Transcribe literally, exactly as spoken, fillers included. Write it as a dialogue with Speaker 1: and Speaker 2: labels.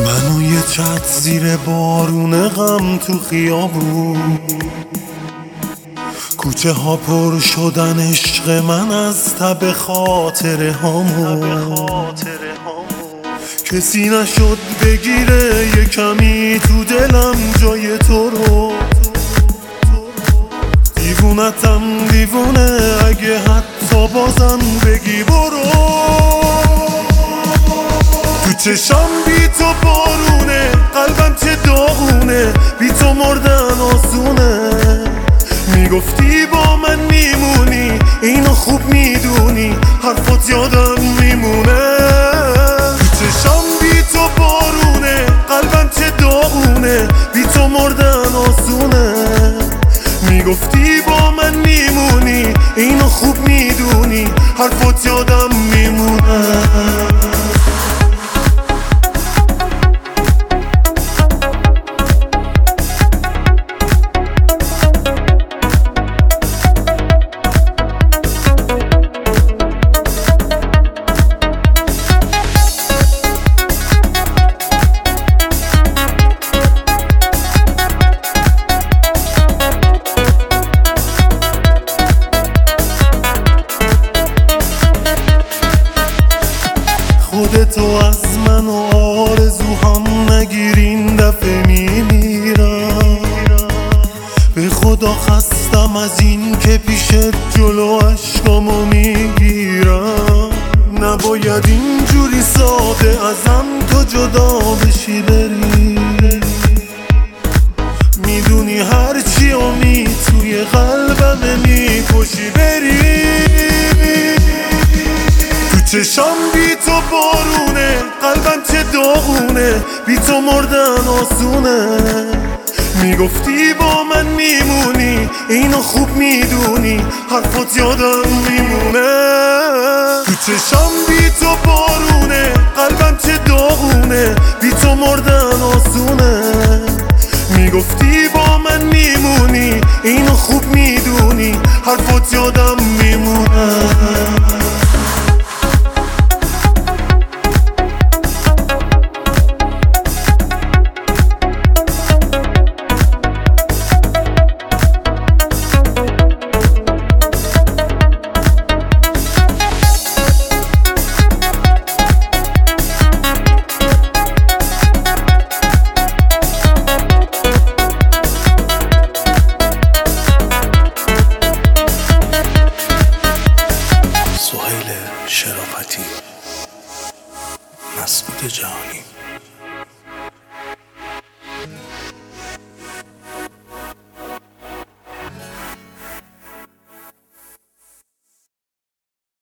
Speaker 1: منو یه چت زیر بارون غم تو خیابون، کوچه ها پر شدن عشق من از تب خاطره هامون. کسی نشد بگیره یه کمی تو دلم جای تو رو. دیوونتم دیوونه اگه حتی بازم بگی برو. تو چشم بی تو بارونه، قلبم چه داغونه، بی تو مردن آسونه. میگفتی با من میمونی، اینو خوب میدونی، حرفات یادم میمونه. تو چشم بی تو بارونه، قلبم چه داغونه، بی تو مردن آسونه. میگفتی با من میمونی، اینو خوب میدونی، حرفات یادم میمونه. خودتو از من و آرزو هم نگیرین دفعه میمیرم. به خدا خستم از این که پیشت جلو عشقامو میگیرم. نباید اینجوری ساده ازم تو جدا بشی بری. میدونی هرچی امی توی قلبم میکشی بری. چشم بی تو بارونه، قلبم چه داغونه، بی تو مردن آسونه. میگفتی با من میمونی، اینو خوب میدونی، حرفات یادم میمونه. تو چشم بی تو بارونه، قلبم چه داغونه، بی تو مردن آسونه. میگفتی با من میمونی، اینو خوب میدونی، حرفات یادم میمونه.